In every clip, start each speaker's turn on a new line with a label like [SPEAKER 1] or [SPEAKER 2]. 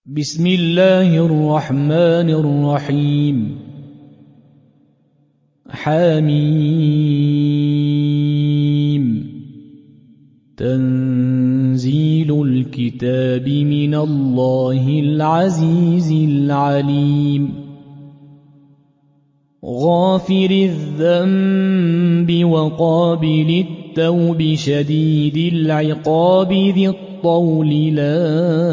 [SPEAKER 1] بسم الله الرحمن الرحيم حميم تنزيل الكتاب من الله العزيز العليم غافر الذنب وقابل التوب شديد العقاب ذي الطول لا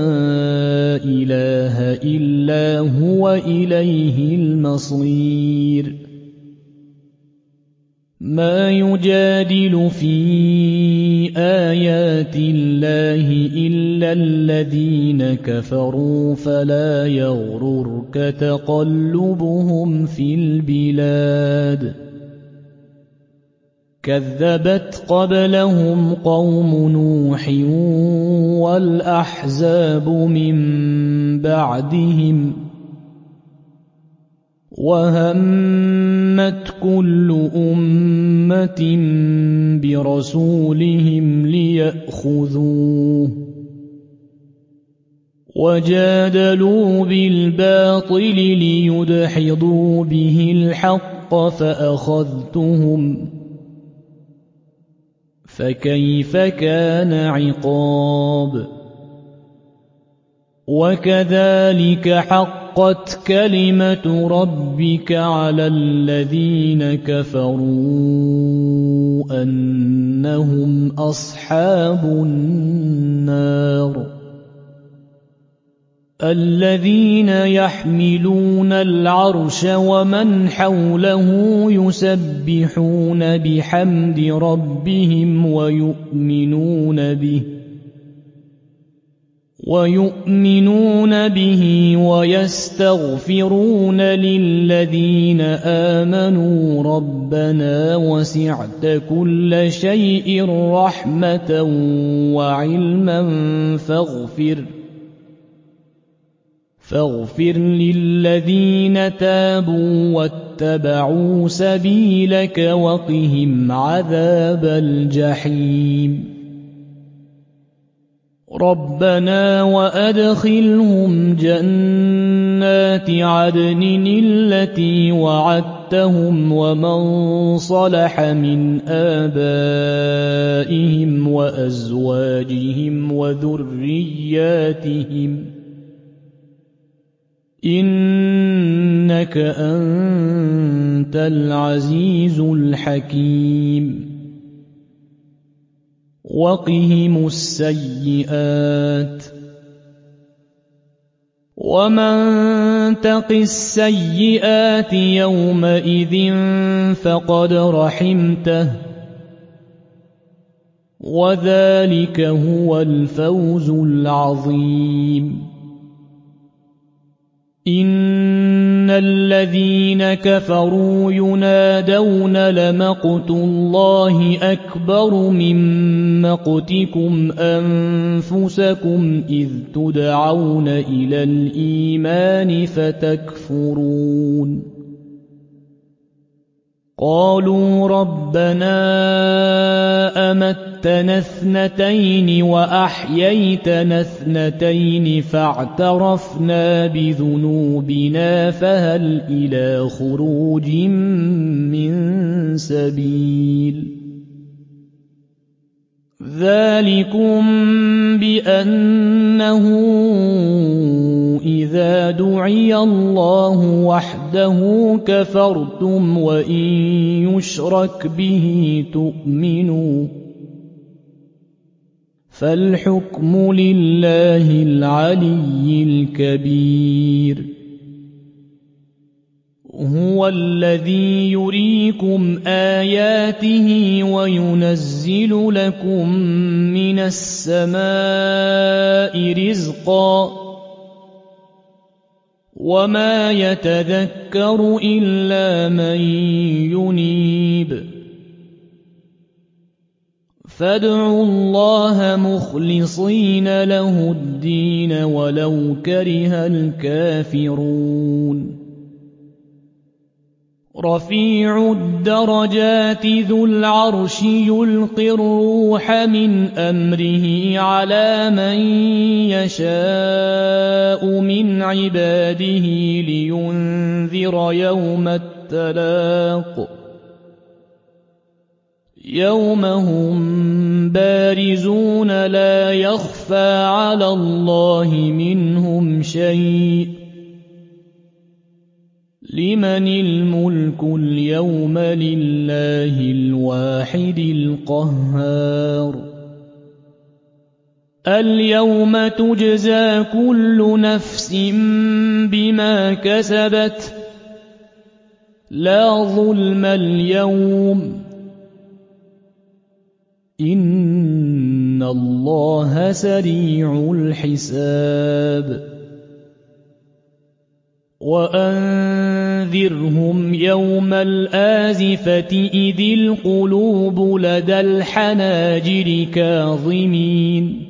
[SPEAKER 1] إله إلا هو إليه المصير ما يجادل في آيات الله إلا الذين كفروا فلا يغررك تقلبهم في البلاد كذبت قبلهم قوم نوح والأحزاب من بعدهم وهمت كل أمة برسولهم ليأخذوه وجادلوا بالباطل ليدحضوا به الحق فأخذتهم فكيف كان عقاب وكذلك حقت كلمة ربك على الذين كفروا أنهم أصحاب النار الذين يحملون العرش ومن حوله يسبحون بحمد ربهم ويؤمنون به ويستغفرون للذين آمنوا ربنا وسعت كل شيء رحمة وعلما فاغفر للذين تابوا واتبعوا سبيلك وقهم عذاب الجحيم ربنا وأدخلهم جنات عدن التي وعدتهم ومن صلح من آبائهم وأزواجهم وذرياتهم إنك أنت العزيز الحكيم وقهم السيئات ومن تق السيئات يومئذ فقد رحمته وذلك هو الفوز العظيم إن الذين كفروا ينادون لمقت الله أكبر من مقتكم أنفسكم إذ تدعون إلى الإيمان فتكفرون قالوا ربنا أمتنا اثنتين وأحييتنا اثنتين فاعترفنا بذنوبنا فهل إلى خروج من سبيل ذلكم بأنه إذا دعي الله وحده كفرتم وإن يشرك به تؤمنوا فالحكم لله العلي الكبير هو الذي يريكم آياته وينزل لكم من السماء رزقا وما يتذكر إلا من ينيب فادعوا الله مخلصين له الدين ولو كره الكافرون رفيع الدرجات ذو العرش يلقي الروح من أمره على من يشاء من عباده لينذر يوم التلاق يوم هم بارزون لا يخفى على الله منهم شيء لمن الملك اليوم لله الواحد القهار اليوم تجزى كل نفس بما كسبت لا ظلم اليوم إن الله سريع الحساب وأنذرهم يوم الآزفة إذ القلوب لدى الحناجر كاظمين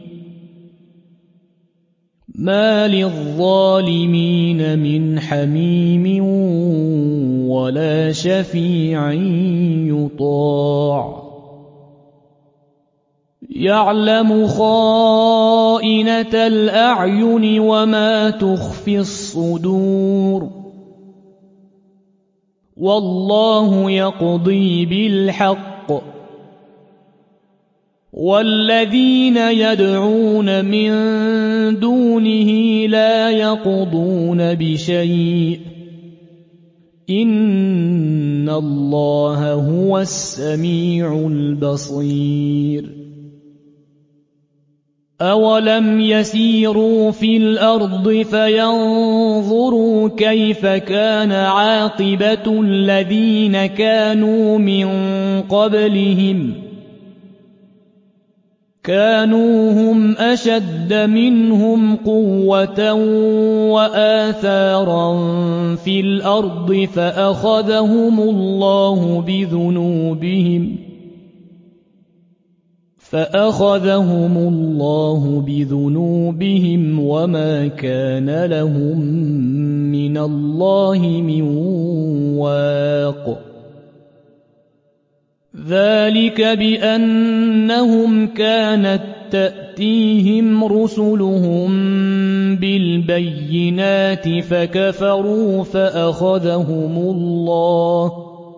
[SPEAKER 1] ما للظالمين من حميم ولا شفيع يطاع يعلم خائنة الأعين وما تخفي الصدور والله يقضي بالحق والذين يدعون من دونه لا يقضون بشيء إن الله هو السميع البصير أولم يسيروا في الأرض فينظروا كيف كان عاقبة الذين كانوا من قبلهم كانوا هم أشد منهم قوة وآثارا في الأرض فأخذهم الله بذنوبهم وما كان لهم من الله من واق ذلك بأنهم كانت تأتيهم رسلهم بالبينات فكفروا فأخذهم الله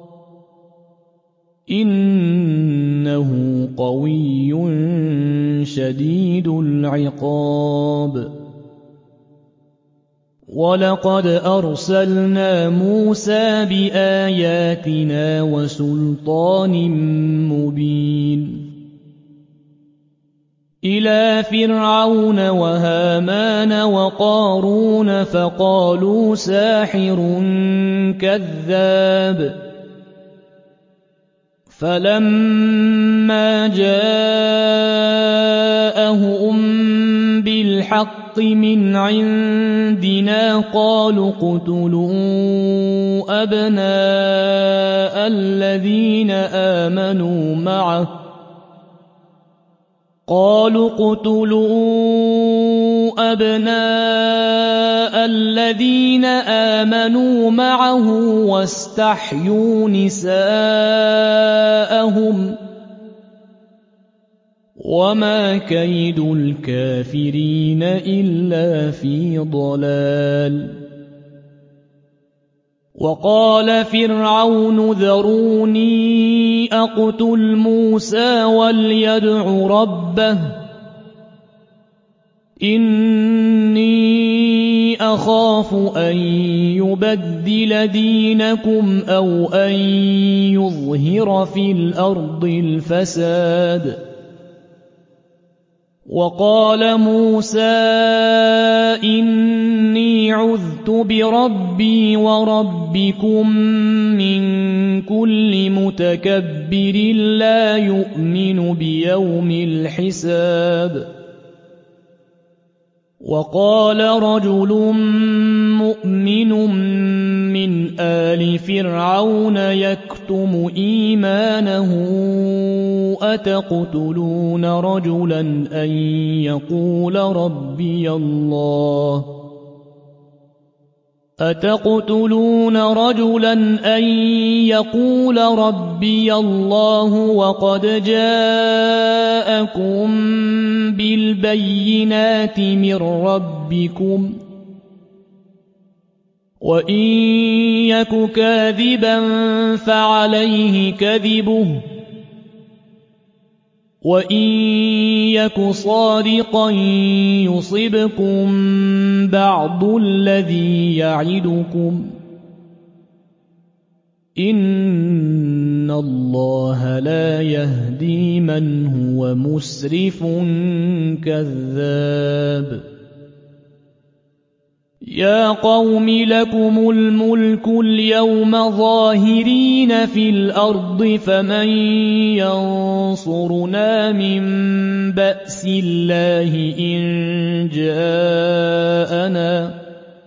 [SPEAKER 1] إنه قوي شديد العقاب ولقد أرسلنا موسى بآياتنا وسلطان مبين إلى فرعون وهامان وقارون فقالوا ساحر كذاب فلما جاءهم بالحق من عندنا قالوا اقتلوا أبناء الذين آمنوا معه واستحيوا نساءهم وما كيد الكافرين إلا في ضلال وقال فرعون ذروني أقتل موسى وليدع ربه إني أخاف أن يبدل دينكم أو أن يظهر في الأرض الفساد وقال موسى إني عذت بربي وربكم من كل متكبر لا يؤمن بيوم الحساب وقال رجل مؤمن من آل فرعون يكتم إيمانه أتقتلون رجلا أن يقول ربي الله أتقتلون رجلا أن يقول ربي الله وقد جاءكم بالبينات من ربكم وإن يك كاذبا فعليه كذبه وإن يك صادقا يصبكم بعض الذي يعدكم إن الله لا يهدي من هو مسرف كذاب يا قوم لكم الملك اليوم ظاهرين في الأرض فمن ينصرنا من بأس الله إن جاءنا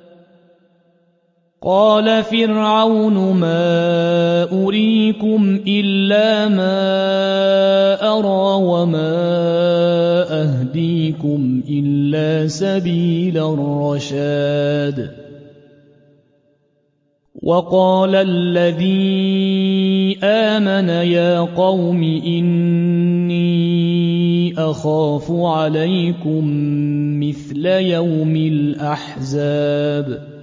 [SPEAKER 1] قال فرعون ما أريكم إلا ما أرى وما أهديكم إلا سبيل الرشاد وقال الذي آمن يا قوم إني أخاف عليكم مثل يوم الأحزاب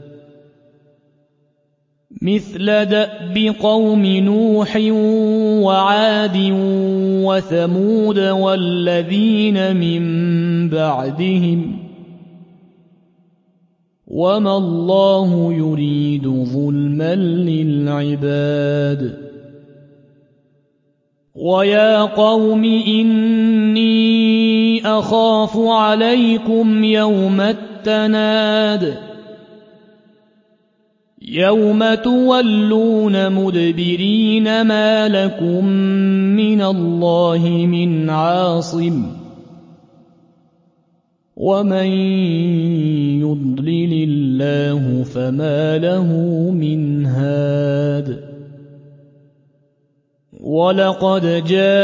[SPEAKER 1] مثل دأب قوم نوح وعاد وثمود والذين من بعدهم وما الله يريد ظلما للعباد ويا قوم إني أخاف عليكم يوم التناد يوم تولون مدبرين ما لكم من الله من عاصم ومن يضلل الله فما له من هاد ولقد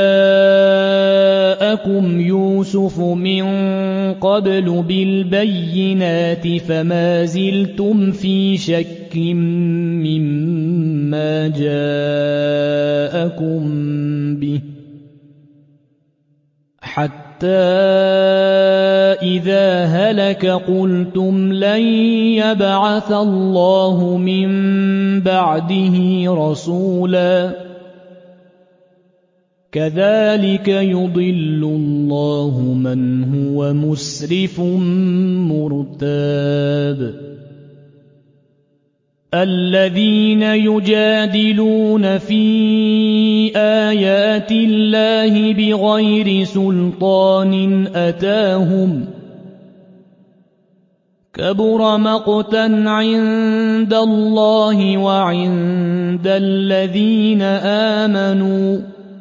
[SPEAKER 1] جاءكم يوسف من قبل بالبينات فما زلتم في شك مما جاءكم به حتى إذا هلك قلتم لن يبعث الله من بعده رسولا كذلك يضل الله من هو مسرف مرتاب الذين يجادلون في آيات الله بغير سلطان أتاهم كبر مقتا عند الله وعند الذين آمنوا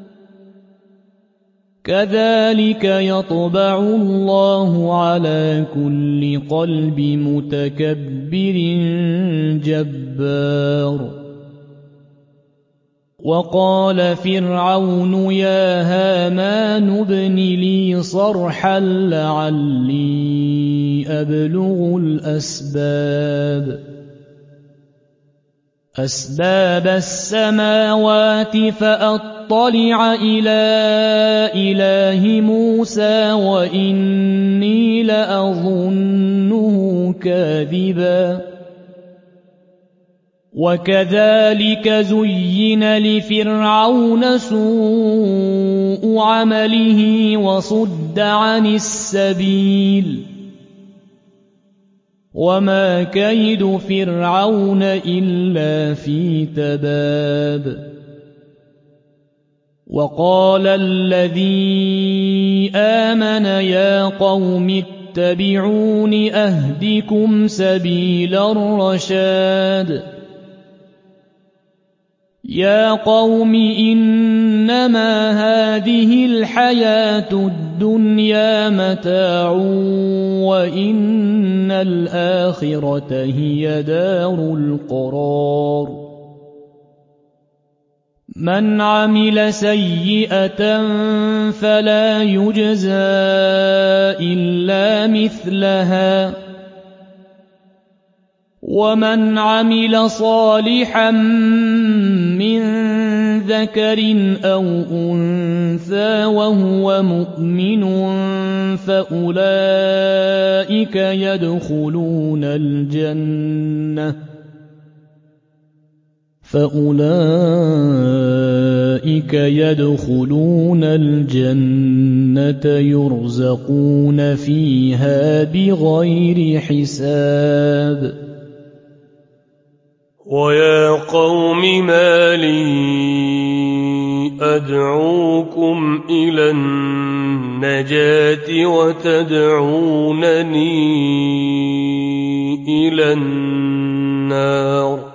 [SPEAKER 1] كذلك يطبع الله على كل قلب متكبر جبار وقال فرعون يا هامان ابن لي صرحا لعلي أبلغ أسباب السماوات فأطلع إلى إله موسى وإني لأظنه كاذبا وكذلك زين لفرعون سوء عمله وصد عن السبيل وما كيد فرعون إلا في تباب وقال الذي آمن يا قوم اتبعون أهدكم سبيل الرشاد يا قوم إنما هذه الحياة الدنيا متاع وإن الآخرة هي دار القرار من عمل سيئة فلا يجزى إلا مثلها ومن عمل صالحا من ذكر أو أنثى وهو مؤمن فأولئك يدخلون الجنة يرزقون فيها بغير حساب
[SPEAKER 2] ويا قوم ما لي أدعوكم إلى النجاة وتدعونني إلى النار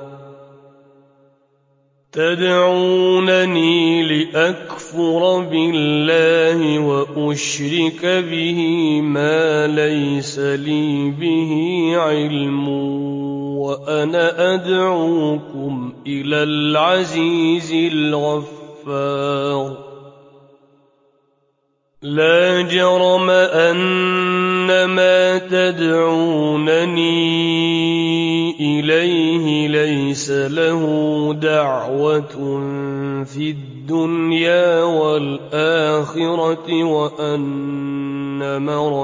[SPEAKER 2] تدعونني لأكفر بالله وأشرك به ما ليس لي به علم وأنا أدعوكم إلى العزيز الغفار لا جرم أن ما تدعونني إليه ليس له دعوة في الدنيا والآخرة وأن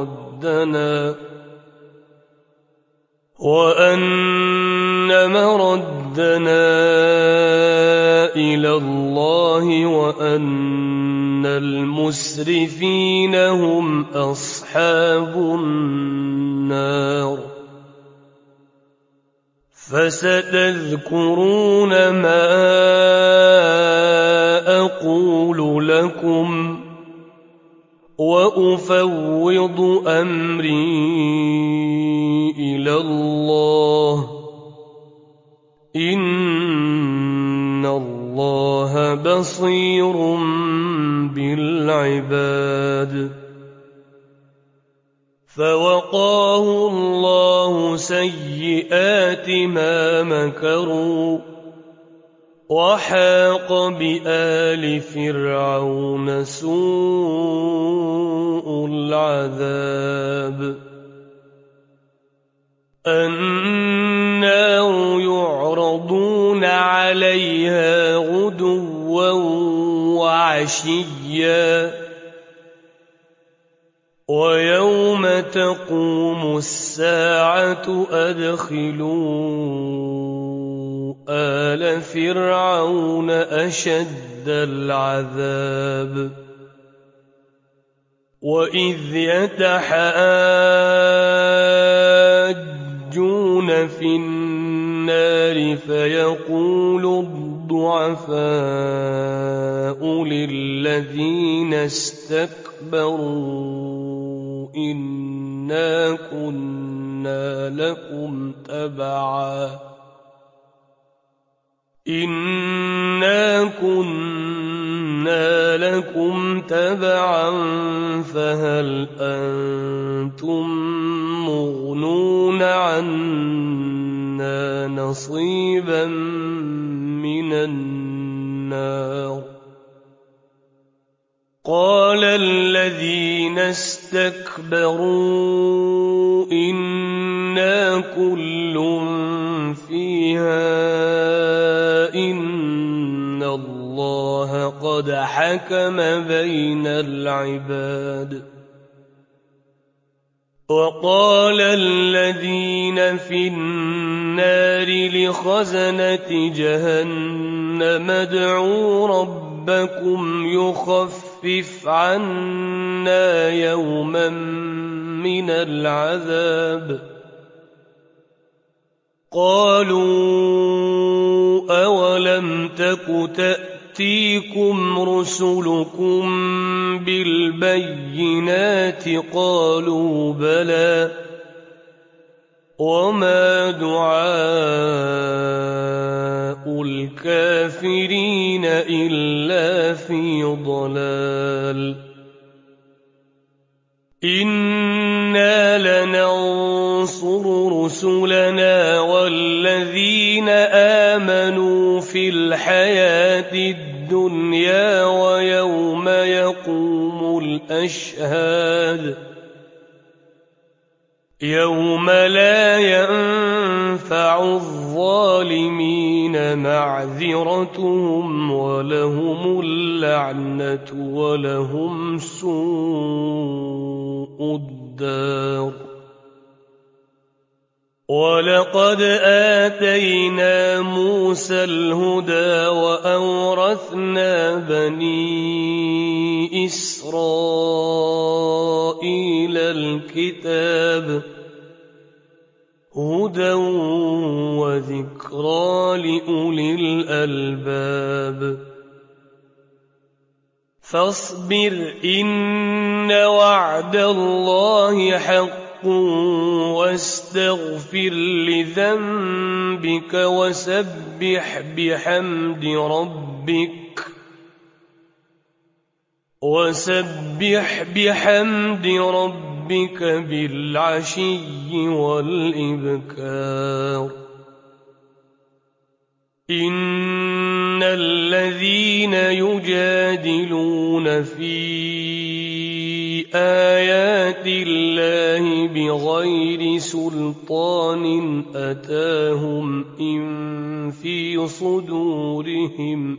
[SPEAKER 2] مردنا إلى الله وأن المسرفين هم أصحاب النار فستذكرون ما أقول لكم وأفوض أمري إلى الله إن الله بصير بالعباد فوقاه الله سيئات ما مكروا وحاق بآل فرعون سوء العذاب النار يعرضون عليها غدوا وعشيا ويوم تقوم الساعة أدخلوا آل فرعون أشد العذاب وإذ يتحاجون في النار فيقول الضعفاء للذين استكبروا إنا كنا لكم تبعا فهل أنتم مغنون عنا نصيبا من النار قال الذين استكبروا إنا كل فيها إن الله قد حكم بين العباد وقال الذين في النار لخزنة جهنم ادعوا ربكم يخفف عنا يوما من العذاب قالوا أولم تك تأتيكم رسلكم بالبينات قالوا بلى وما دعاء الكافرين إلا في ضلال إنا لننصر رسلنا والذين آمنوا في الحياة الدنيا ويوم يقوم الأشهاد يوم لا ينفع تنفع الظالمين معذرتهم ولهم اللعنة ولهم سوء الدار ولقد آتينا موسى الهدى وأورثنا بني إسرائيل الكتاب هدى وذكرى لأولي الألباب فاصبر إن وعد الله حق واستغفر لذنبك وسبح بحمد ربك بالعشي والإبكار إن الذين يجادلون في آيات الله بغير سلطان أتاهم إن في صدورهم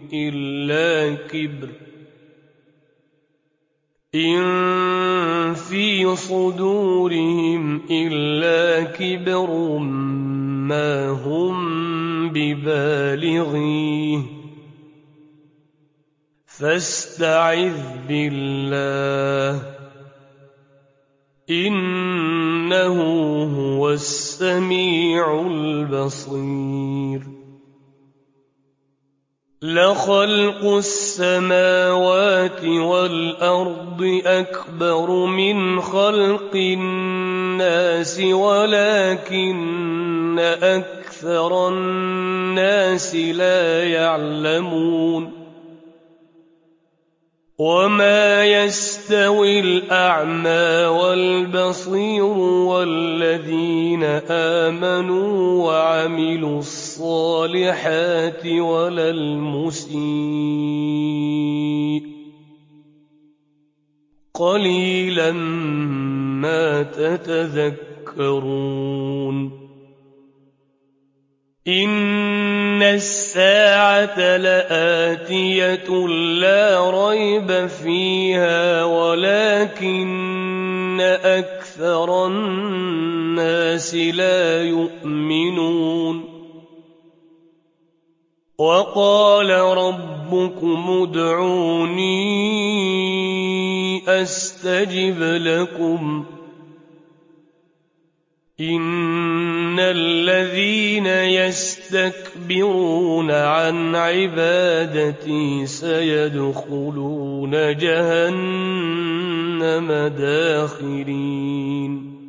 [SPEAKER 2] إلا كبر ما هم ببالغيه فاستعذ بالله إنه هو السميع البصير لخلق السماوات والأرض أكبر من خلق الناس ولكن أكثر الناس لا يعلمون وما يستوي الأعمى والبصير والذين آمنوا وعملوا الصالحات ولا المسيء قليلا ما تتذكرون إن الساعة لآتية لا ريب فيها ولكن أكثر الناس لا يؤمنون وقال ربكم ادعوني أستجب لكم إن الذين يستكبرون عن عبادتي سيدخلون جهنم داخرين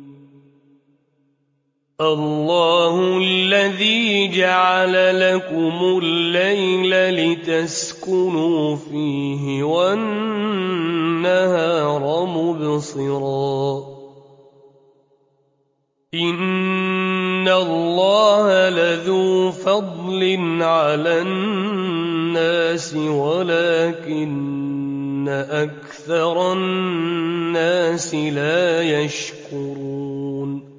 [SPEAKER 2] الله الذي جعل لكم الليل لتسكنوا فيه والنهار مبصرا إن الله لذو فضل على الناس ولكن أكثر الناس لا يشكرون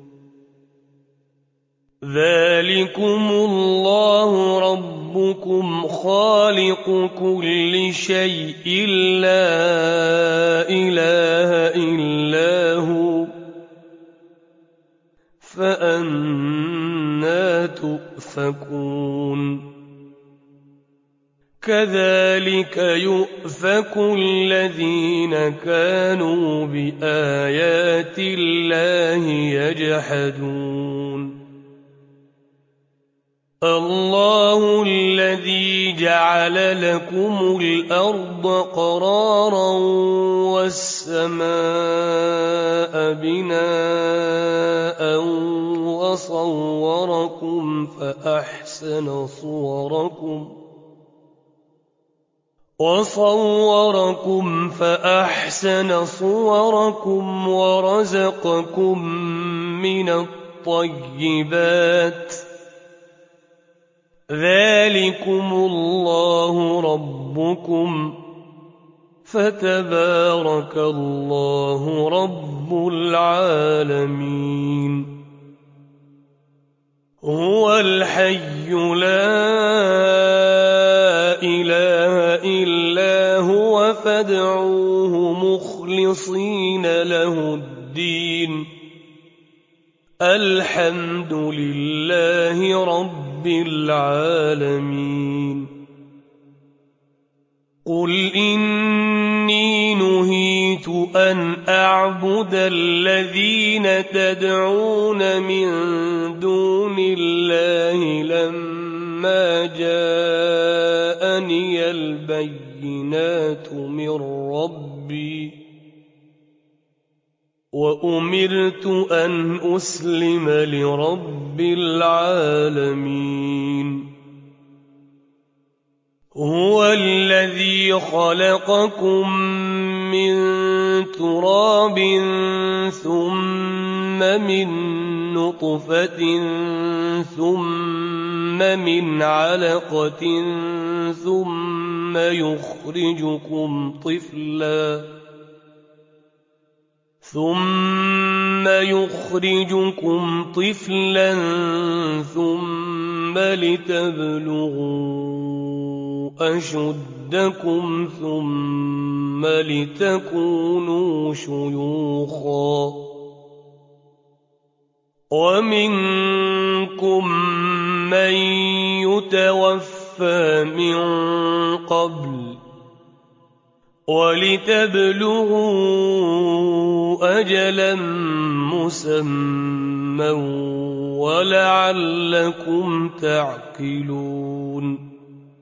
[SPEAKER 2] ذلكم الله ربكم خالق كل شيء لا إله إلا هو فأنى تؤفكون كذلك يؤفك الذين كانوا بآيات الله يجحدون الله الذي جعل لكم الأرض قرارا والسماء بناء وصوركم فأحسن صوركم ورزقكم من الطيبات ذلكم الله ربكم فتبارك الله رب العالمين هو الحي لا إله إلا هو فادعوه مخلصين له الدين الحمد لله رب العالمين قل إني نهيت أن أعبد الذين تدعون من دون الله لما جاءني البينات من ربي وأمرت أن أسلم لرب العالمين هو الذي خلقكم من تراب ثم من نطفة ثم من علقة ثم يخرجكم طفلا ثم لتبلغوا أشدكم ثم لتكونوا شيوخا ومنكم من يتوفى من قبل ولتبلغوا أجلا مسمى ولعلكم تعقلون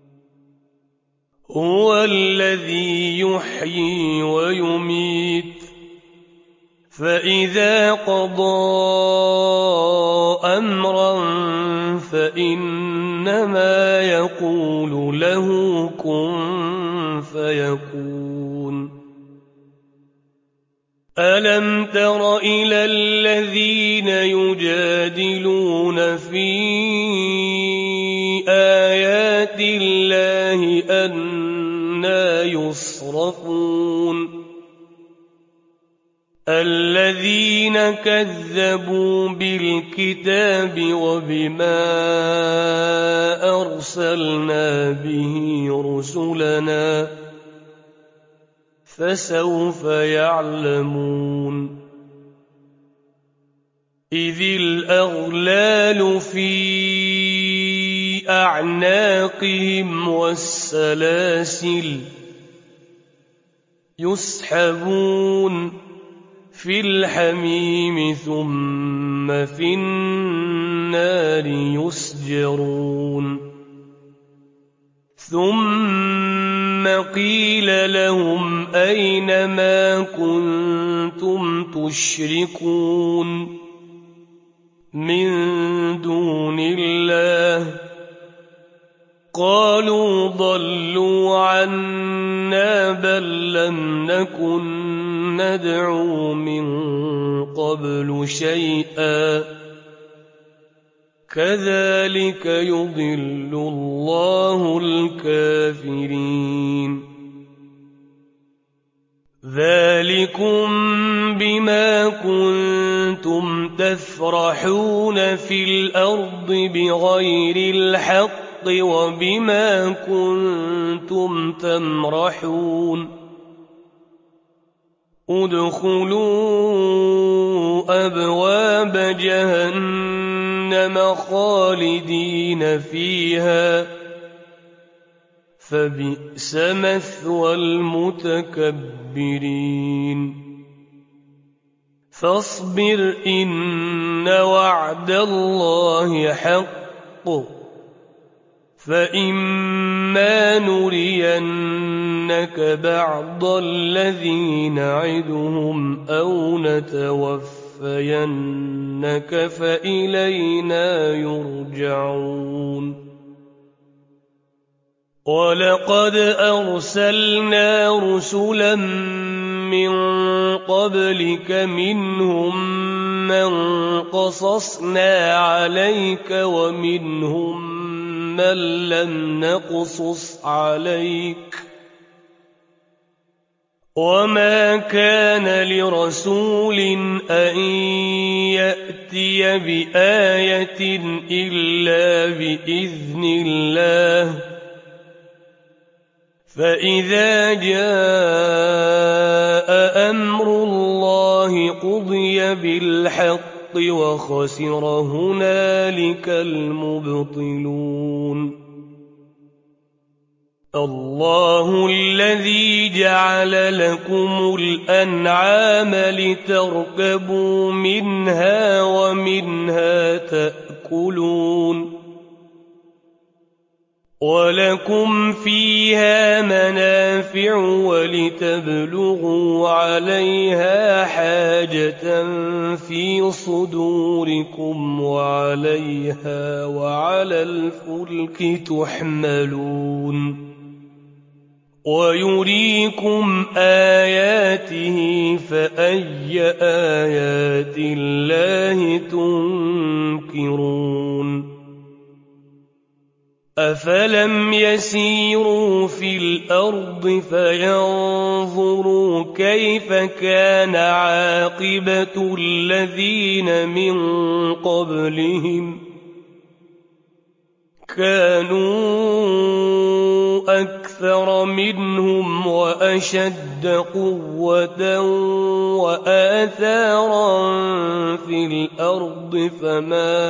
[SPEAKER 2] هو الذي يحيي ويميت فإذا قضى أمرا فإنما يقول له كن فيكون ألم تر إلى الذين يجادلون في آيات الله أنى يصرفون الذين كذبوا بالكتاب وبما أرسلنا به رسلنا فسوف يعلمون إذ الأغلال في أعناقهم والسلاسل يسحبون في الحميم ثم في النار يسجرون ثم قيل لهم أين ما كنتم تشركون من دون الله قالوا ضلوا عنا بل لم نكن ندعو من قبل شيئا كذلك يضل الله الكافرين ذلكم بما كنتم تفرحون في الأرض بغير الحق وبما كنتم تمرحون ادخلوا أبواب جهنم خالدين فيها فبئس مثوى المتكبرين فاصبر إن وعد الله حق فإما نرينك بعض الذي نعدهم أو نتوفينك فإلينا يرجعون ولقد أرسلنا رسلا من قبلك منهم من قصصنا عليك ومنهم من لم نقصص عليك وما كان لرسول أن يأتي بآية إلا بإذن الله فإذا جاء أمر الله قضي بالحق وخسر هنالك المبطلون الله الذي جعل لكم الأنعام لتركبوا منها ومنها تأكلون ولكم فيها منافع ولتبلغوا عليها حاجة في صدوركم وعليها وعلى الفلك تحملون ويريكم آياته فأي آيات الله تنكرون أفلم يسيروا في الأرض فينظروا كيف كان عاقبة الذين من قبلهم كانوا أكثر منهم وأشد قوة وآثارا في الأرض فما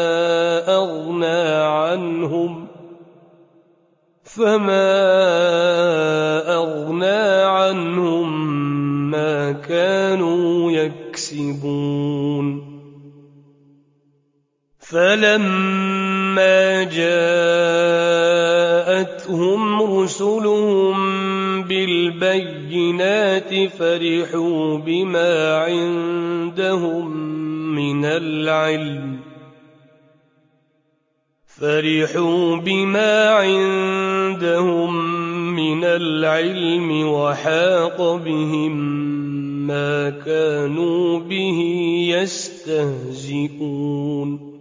[SPEAKER 2] أغنى عنهم ما كانوا يكسبون فلما جاءتهم رسلهم بالبينات فرحوا بما عندهم من العلم وحاق بهم ما كانوا به يستهزئون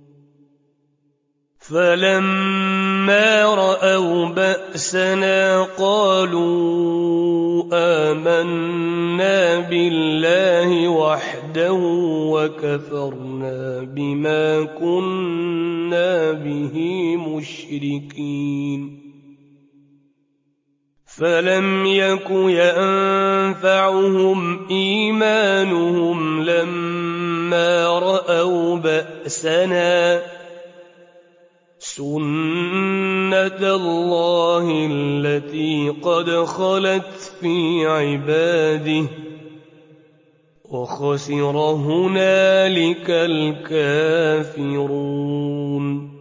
[SPEAKER 2] فلما رأوا بأسنا قالوا آمنا بالله وحده وكفرنا بما كنا به مشركين فلم يك ينفعهم إيمانهم لما رأوا بأسنا سنة الله التي قد خلت في عباده وخسر هنالك الكافرون